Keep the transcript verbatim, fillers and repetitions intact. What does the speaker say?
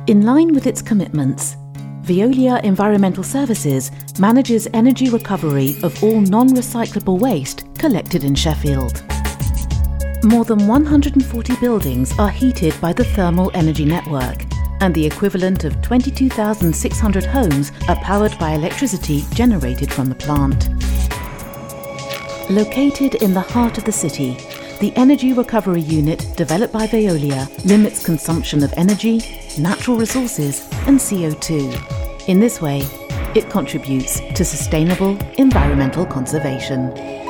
In line with its commitments, Veolia Environmental Services manages energy recovery of all non-recyclable waste collected in Sheffield. More than one hundred forty buildings are heated by the thermal energy network, and the equivalent of twenty-two thousand six hundred homes are powered by electricity generated from the plant. Located in the heart of the city, the Energy Recovery Unit developed by Veolia limits consumption of energy, natural resources and C O two. In this way, it contributes to sustainable environmental conservation.